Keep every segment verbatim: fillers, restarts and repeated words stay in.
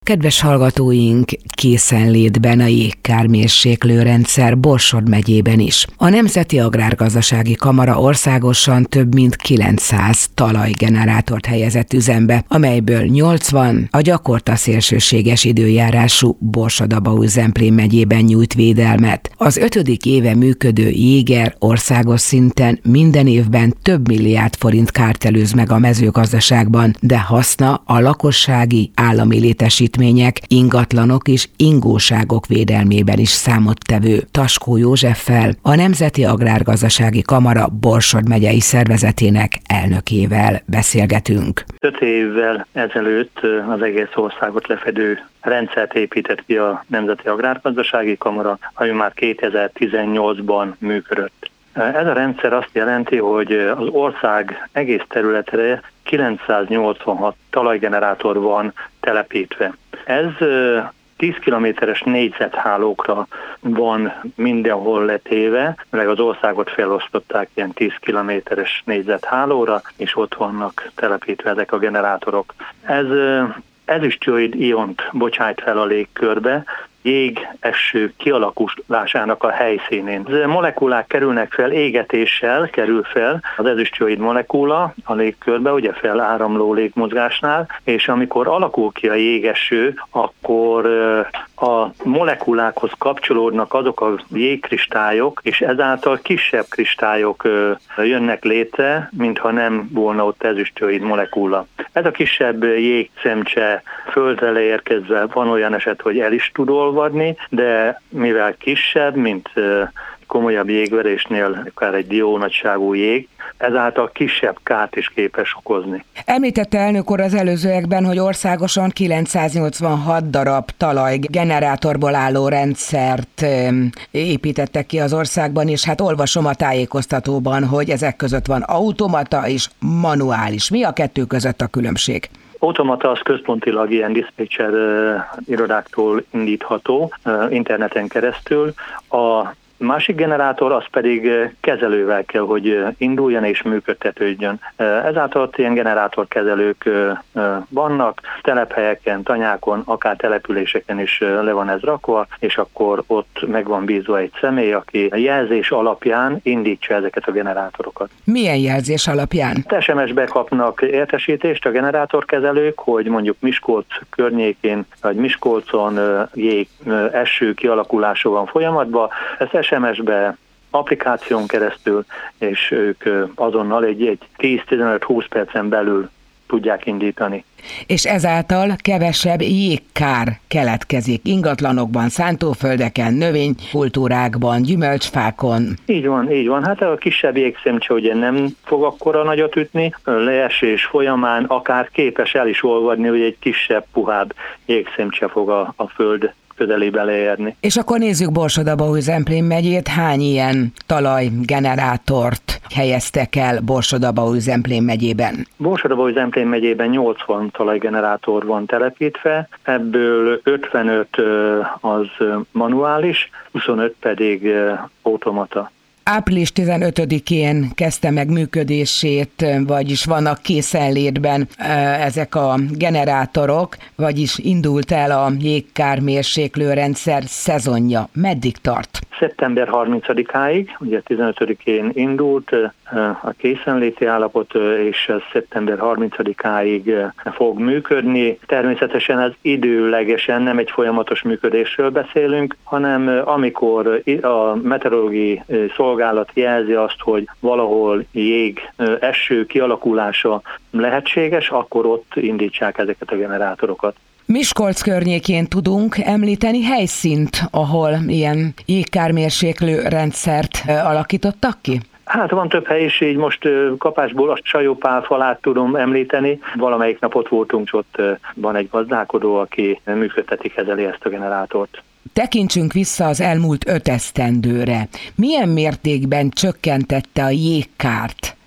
Kedves hallgatóink, készenlétben a jégkármérséklőrendszer Borsod megyében is. A Nemzeti Agrárgazdasági Kamara országosan több mint kilencszáz talajgenerátort helyezett üzembe, amelyből nyolcvan a gyakorta szélsőséges időjárású Borsod-Abaúj-Zemplén megyében nyújt védelmet. Az ötödik éve működő jéger országos szinten minden évben több milliárd forint kárt előz meg a mezőgazdaságban, de haszna a lakossági állami létesítmények, ingatlanok és ingóságok védelmében is számottevő. Taskó Józseffel, a Nemzeti Agrárgazdasági Kamara Borsod megyei szervezetének elnökével beszélgetünk. Öt évvel ezelőtt az egész országot lefedő rendszert épített ki a Nemzeti Agrárgazdasági Kamara, ami már kétezer-tizennyolcban működött. Ez a rendszer azt jelenti, hogy az ország egész területre kilencszáznyolcvanhat talajgenerátor van telepítve. Ez tíz kilométeres négyzethálókra van mindenhol letéve, meg az országot felosztották ilyen tíz kilométeres négyzethálóra, és ott vannak telepítve ezek a generátorok. Ez ezüstjoid iont bocsájt fel a légkörbe, jég-eső kialakulásának a helyszínén. Az molekulák kerülnek fel, égetéssel kerül fel az ezüstjoid molekula a légkörbe, ugye feláramló légmozgásnál, és amikor alakul ki a jégeső, akkor a molekulákhoz kapcsolódnak azok a jégkristályok, és ezáltal kisebb kristályok jönnek létre, mintha nem volna ott ezüstjoid molekula. Ez a kisebb jégcemcse földre leérkezve van olyan eset, hogy el is tud olvadni, de mivel kisebb, mint komolyabb jégverésnél, akár egy diónagyságú jég, ezáltal kisebb kárt is képes okozni. Említette elnök úr az előzőekben, hogy országosan kilencszáznyolcvanhat darab talajgenerátorból álló rendszert építettek ki az országban, és hát olvasom a tájékoztatóban, hogy ezek között van automata és manuális. Mi a kettő között a különbség? Automata az központilag ilyen diszpécser irodáktól indítható interneten keresztül. A másik generátor az pedig kezelővel kell, hogy induljon és működtetődjön. Ezáltal ott ilyen generátorkezelők vannak, telephelyeken, tanyákon, akár településeken is le van ez rakva, és akkor ott meg van bízva egy személy, aki a jelzés alapján indítsa ezeket a generátorokat. Milyen jelzés alapján? es em es-be kapnak értesítést a generátorkezelők, hogy mondjuk Miskolc környékén, vagy Miskolcon jég eső kialakulása van folyamatban. Ezt es em es-be applikáción keresztül, és ők azonnal egy, egy tíz-tizenöt-húsz percen belül tudják indítani. És ezáltal kevesebb jégkár keletkezik ingatlanokban, szántóföldeken, növénykultúrákban, gyümölcsfákon. Így van, így van. Hát a kisebb jégszemcse ugye nem fog akkora nagyot ütni, leesés folyamán akár képes el is olvadni, hogy egy kisebb, puhább jégszemcse fog a, a föld közelébe leérni. És akkor nézzük Borsod-Abaúj-Zemplén megyét, hány ilyen talajgenerátort helyeztek el Borsod-Abaúj-Zemplén megyében? Borsod-Abaúj-Zemplén megyében nyolcvan talajgenerátor van telepítve, ebből ötvenöt az manuális, huszonöt pedig automata. április tizenötödikén kezdte meg működését, vagyis vannak készenlétben ezek a generátorok, vagyis indult el a jégkármérséklőrendszer szezonja. Meddig tart? szeptember harmincadikáig, ugye tizenötödikén indult a készenléti állapot, és ez szeptember harmincadikáig fog működni. Természetesen ez időlegesen nem egy folyamatos működésről beszélünk, hanem amikor a meteorológiai szolgálat jelzi azt, hogy valahol jég, eső kialakulása lehetséges, akkor ott indítsák ezeket a generátorokat. Miskolc környékén tudunk említeni helyszínt, ahol ilyen jégkármérséklő rendszert alakítottak ki? Hát van több hely is, így most kapásból a Sajó-Pál falát tudom említeni. Valamelyik nap ott voltunk, ott van egy gazdálkodó, aki működteti, kezeli ezt a generátort. Tekintsünk vissza az elmúlt öt esztendőre. Milyen mértékben csökkentette a jégkárt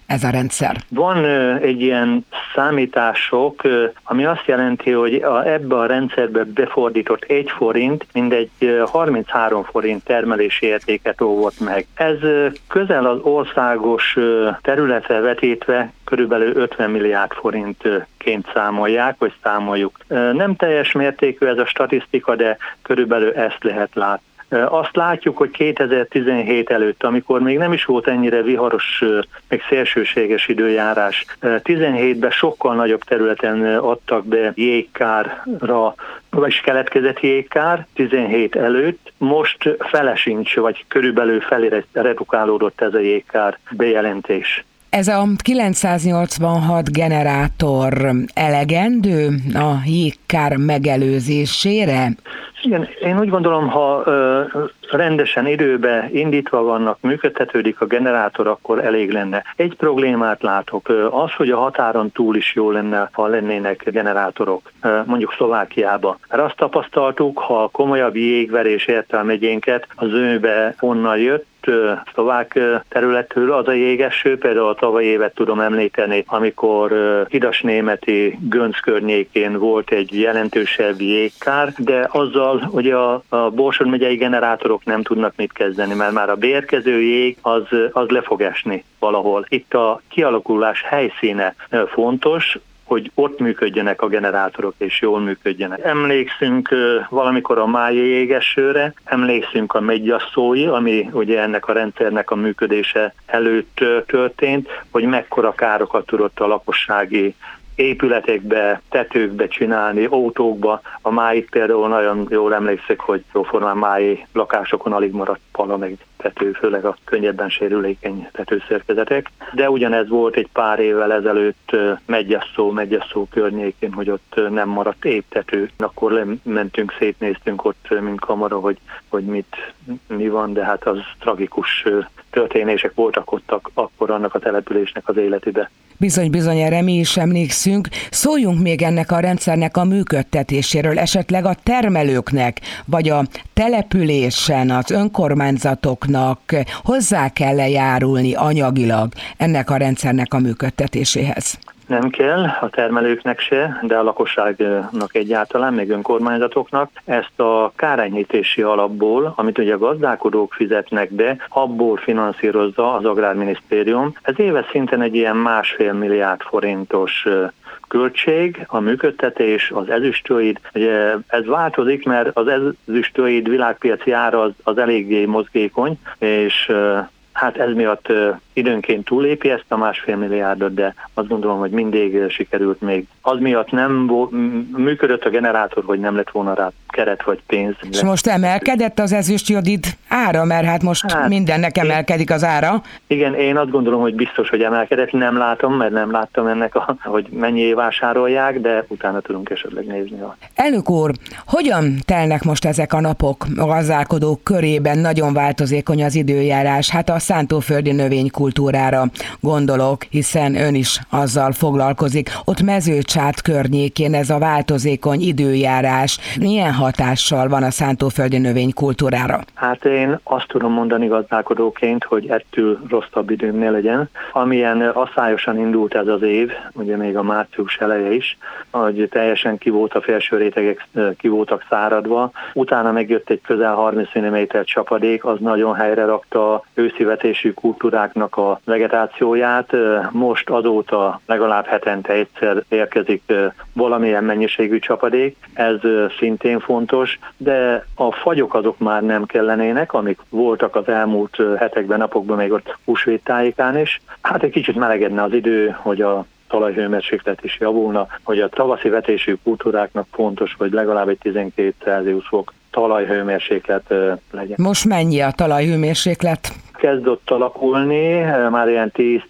ez a rendszer? Van egy ilyen számítások, ami azt jelenti, hogy a, ebbe a rendszerbe befordított egy forint mindegy harminchárom forint termelési értéket óvott meg. Ez közel az országos területre vetítve körülbelül ötven milliárd forintként számolják, vagy számoljuk. Nem teljes mértékű ez a statisztika, de körülbelül ezt lehet látni. Azt látjuk, hogy kétezer-tizenhét előtt, amikor még nem is volt ennyire viharos, még szélsőséges időjárás, tizenhétben sokkal nagyobb területen adtak be jégkárra, vagyis keletkezett jégkár tizenhét előtt, most fele sincs, vagy körülbelül felére redukálódott ez a jégkár bejelentés. Ez a kilencszáznyolcvanhat generátor elegendő a jégkár megelőzésére? Igen, én úgy gondolom, ha ö, rendesen időbe indítva vannak, működtetődik a generátor, akkor elég lenne. Egy problémát látok, az, hogy a határon túl is jó lenne, ha lennének generátorok, mondjuk Szlovákiába. Mert azt tapasztaltuk, ha komolyabb jégverés érte a megyénket, az zömében onnan jött, szlovák területről az a jégeső, például a tavalyi évet tudom említeni, amikor Hidasnémeti Gönc környékén volt egy jelentősebb jégkár, de azzal, hogy a, a Borsod megyei generátorok nem tudnak mit kezdeni, mert már a beérkező jég az, az le fog esni valahol. Itt a kialakulás helyszíne fontos, hogy ott működjenek a generátorok, és jól működjenek. Emlékszünk valamikor a mályi jégesőre, emlékszünk a Megyasszói, ami ugye ennek a rendszernek a működése előtt történt, hogy mekkora károkat tudott a lakossági épületekbe, tetőkbe csinálni, autókba. A máig például nagyon jól emlékszik, hogy jóformán mái lakásokon alig maradt pala meg tető, főleg a könnyebben sérülékeny tetőszerkezetek. De ugyanez volt egy pár évvel ezelőtt Megyasszó, Megyasszó környékén, hogy ott nem maradt épp tető. Akkor mentünk, szétnéztünk ott, mint kamera, hogy, hogy mit, mi van, de hát az tragikus történések voltak ott akkor annak a településnek az életébe. Bizony, bizony, erre mi is emlékszünk. Szóljunk még ennek a rendszernek a működtetéséről, esetleg a termelőknek, vagy a településen, az önkormányzatoknak hozzá kell járulni anyagilag ennek a rendszernek a működtetéséhez? Nem kell a termelőknek se, de a lakosságnak egyáltalán, még önkormányzatoknak ezt a kárenyhítési alapból, amit ugye a gazdálkodók fizetnek be, abból finanszírozza az Agrárminisztérium. Ez éves szinten egy ilyen másfél milliárd forintos költség, a működtetés, az ezüstőid. Ugye ez változik, mert az ezüstőid világpiaci ára az, az eléggé mozgékony, és hát ez miatt időnként túlépi ezt a másfél milliárdot, de azt gondolom, hogy mindig sikerült még. Az miatt nem működött a generátor, hogy nem lett volna rá keret vagy pénz. És most emelkedett az ezüstjodid ára, mert hát most hát, mindennek emelkedik az ára. Igen, én azt gondolom, hogy biztos, hogy emelkedett. Nem látom, mert nem láttam ennek, a, hogy mennyi vásárolják, de utána tudunk esetleg nézni. A... Elnök úr, hogyan telnek most ezek a napok a gazdálkodók körében? Nagyon változékony az időjárás. Hát a szántóföldi növénykultúrára gondolok, hiszen ön is azzal foglalkozik. Ott Mezőcsát környékén ez a változékony időjárás milyen hatással van a szántóföldi növénykultúrára? Hát én azt tudom mondani gazdálkodóként, hogy ettől rosszabb időm ne legyen. Amilyen asszályosan indult ez az év, ugye még a március eleje is, hogy teljesen ki volt a felső rétegek, ki voltak száradva. Utána megjött egy közel harminc milliméter csapadék, az nagyon helyre rakta őszivetésű kultúráknak a vegetációját. Most azóta legalább hetente egyszer érkezik valamilyen mennyiségű csapadék, ez szintén fontos, de a fagyok azok már nem kellenének, amik voltak az elmúlt hetekben, napokban, még ott húsvét tájékán is. Hát egy kicsit melegedne az idő, hogy a talajhőmérséklet is javulna, hogy a tavaszi vetésű kultúráknak fontos, hogy legalább egy tizenkét Celsius fok talajhőmérséklet legyen. Most mennyi a talajhőmérséklet? Kezdett alakulni, már ilyen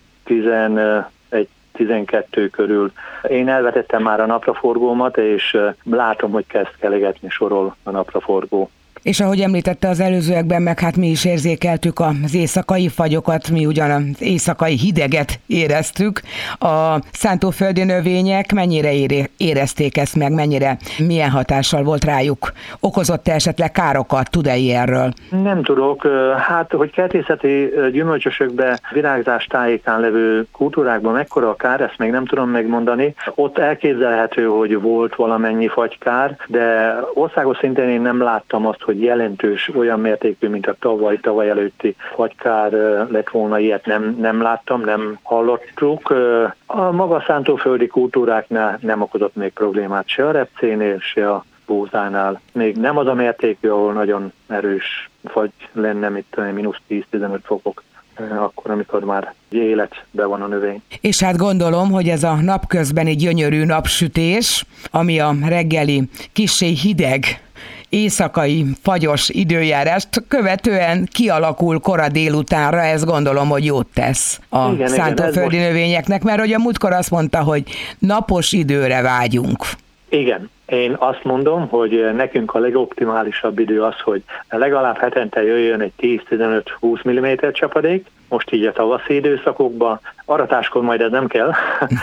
tíz-tizenegy tizenkettő körül. Én elvetettem már a napraforgómat, és látom, hogy kezd kelegetni, sorol a napraforgó. És ahogy említette az előzőekben, meg hát mi is érzékeltük az éjszakai fagyokat, mi ugyan az éjszakai hideget éreztük. A szántóföldi növények mennyire érezték ezt meg, mennyire, milyen hatással volt rájuk? Okozott-e esetleg károkat? Tud-e ilyenről? Nem tudok. Hát, hogy kertészeti gyümölcsösökbe, virágzás tájékán levő kultúrákban mekkora a kár, ezt még nem tudom megmondani. Ott elképzelhető, hogy volt valamennyi fagykár, de országos szinten én nem láttam azt, hogy jelentős olyan mértékű, mint a tavaly, tavaly előtti fagykár lett volna, ilyet nem, nem láttam, nem hallottuk. A maga szántóföldi kultúráknál nem okozott még problémát se a repcénél, se a búzánál. Még nem az a mértékű, ahol nagyon erős fagy lenne, mint mínusz tíz-tizenöt fokok, akkor, amikor már életben van a növény. És hát gondolom, hogy ez a napközbeni gyönyörű napsütés, ami a reggeli kissé hideg, éjszakai fagyos időjárást követően kialakul kora délutánra, ez gondolom, hogy jót tesz a igen, szántóföldi igen, növényeknek, mert hogy a múltkor azt mondta, hogy napos időre vágyunk. Igen. Én azt mondom, hogy nekünk a legoptimálisabb idő az, hogy legalább hetente jöjjön egy tíz-tizenöt-húsz milliméter csapadék, most így a tavaszi időszakokban, aratáskor majd ez nem kell,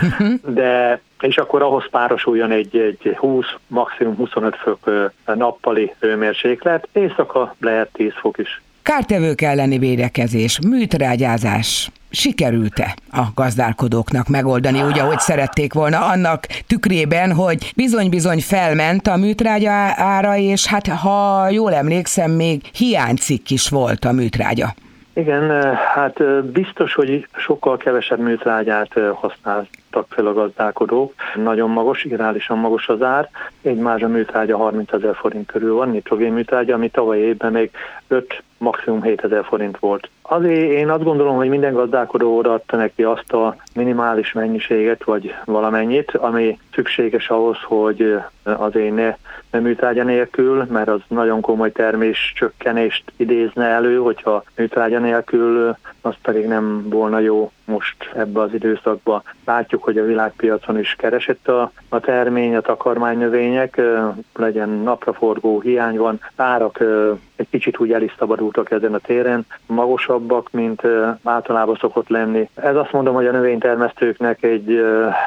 de és akkor ahhoz párosuljon egy, egy húsz, maximum huszonöt fok nappali hőmérséklet, éjszaka lehet tíz fok is. Kártevők elleni védekezés, műtrágyázás. Sikerült-e a gazdálkodóknak megoldani úgy, ahogy szerették volna, annak tükrében, hogy bizony-bizony felment a műtrágya ára, és hát ha jól emlékszem, még hiánycikk is volt a műtrágya. Igen, hát biztos, hogy sokkal kevesebb műtrágyát használtak fel a gazdálkodók. Nagyon magas, irreálisan magas az ár. Egy mázsa műtrágya harmincezer forint körül van, nitrogén műtrágya, ami tavaly évben még öt, maximum hétezer forint volt. Azért én azt gondolom, hogy minden gazdálkodó odaadta neki azt a minimális mennyiséget, vagy valamennyit, ami szükséges ahhoz, hogy azért ne, ne műtrágya nélkül, mert az nagyon komoly termés csökkenést idézne elő, hogyha műtrágya nélkül, az pedig nem volna jó most ebbe az időszakban. Látjuk, hogy a világpiacon is keresett a, a termény, a takarmánynövények, legyen napraforgó, hiány van, árak egy kicsit úgy el is szabadultak ezen a téren, magasabbak, mint általában szokott lenni. Ez azt mondom, hogy a növénytermesztőknek egy,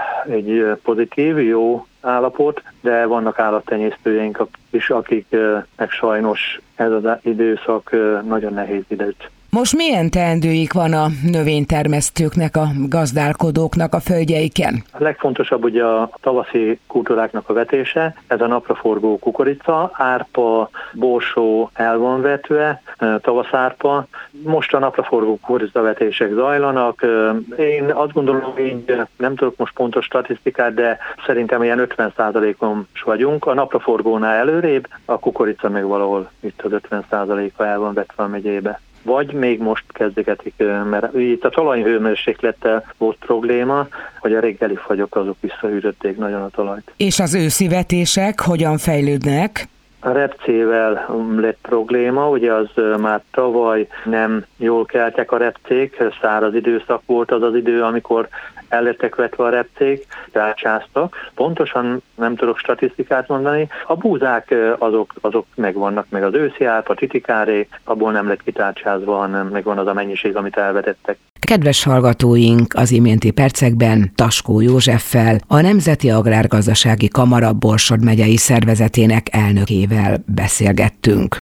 egy pozitív, jó állapot, de vannak állattenyésztőjeink is, akiknek sajnos ez az időszak nagyon nehéz időt. Most milyen teendőik van a növénytermesztőknek, a gazdálkodóknak a földjeiken? A legfontosabb ugye a tavaszi kultúráknak a vetése, ez a napraforgó kukorica, árpa, borsó el van vetve, tavaszárpa. Most a napraforgó kukoricavetések zajlanak. Én azt gondolom, hogy nem tudok most pontos statisztikát, de szerintem ilyen ötven százalékon vagyunk. A napraforgónál előrébb, a kukorica meg valahol itt az ötven százaléka el van vetve a megyébe. Vagy még most kezdegetik, mert itt a talajhőmérséklettel volt probléma, hogy a reggeli fagyok azok visszahűtötték nagyon a talajt. És az őszi vetések hogyan fejlődnek? A repcével lett probléma, ugye az már tavaly nem jól keltek a repcék, száraz időszak volt az az idő, amikor el lettek vetve a repcék, rácsáztak. Pontosan nem tudok statisztikát mondani. A búzák azok, azok megvannak, meg az őszi árpa, titikáré, abból nem lett kitárcsázva, hanem megvan az a mennyiség, amit elvetettek. Kedves hallgatóink, az iménti percekben Taskó Józseffel, a Nemzeti Agrárgazdasági Kamara Borsod megyei szervezetének elnökével beszélgettünk.